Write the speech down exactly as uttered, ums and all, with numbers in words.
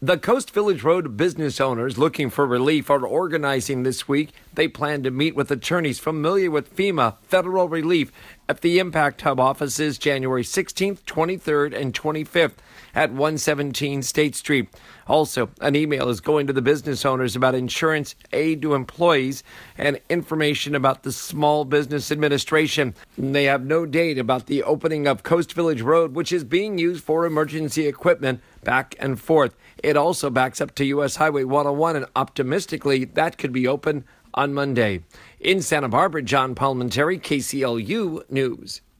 The Coast Village Road business owners looking for relief are organizing this week. They plan to meet with attorneys familiar with FEMA federal relief at the Impact Hub offices January sixteenth, twenty-third, and twenty-fifth at one seventeen State Street. Also, an email is going to the business owners about insurance aid to employees and information about the Small Business Administration. They have no date about the opening of Coast Village Road, which is being used for emergency equipment back and forth. It also backs up to U S Highway one oh one, and optimistically, that could be open on Monday. In Santa Barbara, John Palmentary, K C L U News.